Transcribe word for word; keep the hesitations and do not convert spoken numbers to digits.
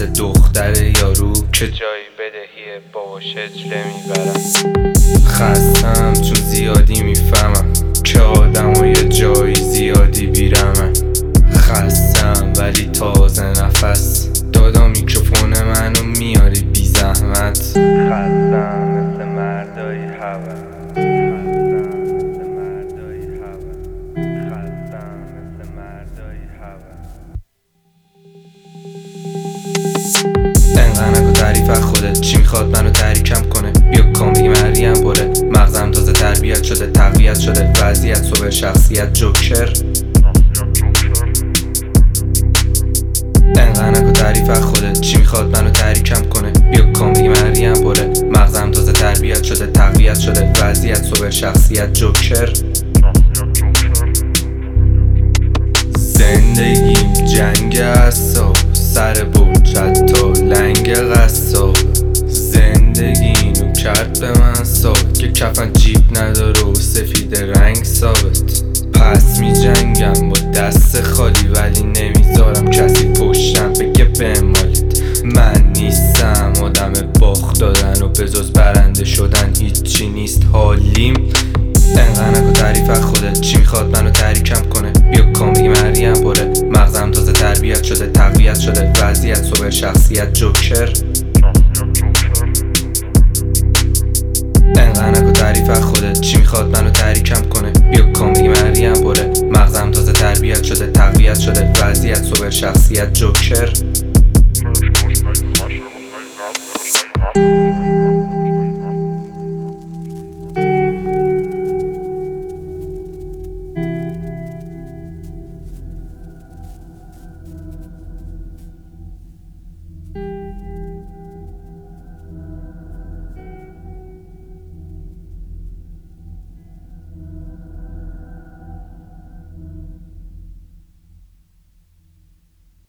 مثل دختر یارو که جایی بدهی بابا شجله میبرم. خستم چون زیادی میفهمم که آدم و یه جایی زیادی بیرمم. خستم ولی تازه نفس دادا میکروفون منو میاری بی زحمت. خستم مثل مردای هوا، خستم مثل مردای هوا، خستم مثل مردای هوا. انقدر نکن تعریف از خودت، چی میخواد منو تحریکم کنه؟ بیا کامبی مریم بره، مغزم تازه تربیت شده، تقویت شده وضعیت، سوبر شخصیت جوکر. انقدر نکن تعریف از خودت، چی میخواد منو تحریکم کنه؟ بیا کامبی مریم بره، مغزم تازه تربیت شده، تقویت شده وضعیت، سوبر شخصیت جوکر. زندگیم جنگ اعصاب، سر بوجت تا لنگ قصاب. زندگی اینو کرد به من ثابت که کفن جیب نداره و سفید رنگ ثابت. پس می جنگم با دست خالی ولی نمیذارم کسی پشتم بگه به مالت. من نیستم آدم باخت دادن و بجز برنده شدن هیچی نیست حالیم. انقدر نکن تعریف از خودت، چی میخواد منو تحریکم کنه؟ بیا کامبی مریم بره، مغزم تازه تربیت شده، تقویت شده وضعیت، سوبر شخصیت جوکر. انقدر نکن تعریف از خودت، چی میخواد منو تحریکم کنه؟ بیا کامبی مریم بره، مغزم تازه تربیت شده، تقویت شده وضعیت، سوبر شخصیت جوکر.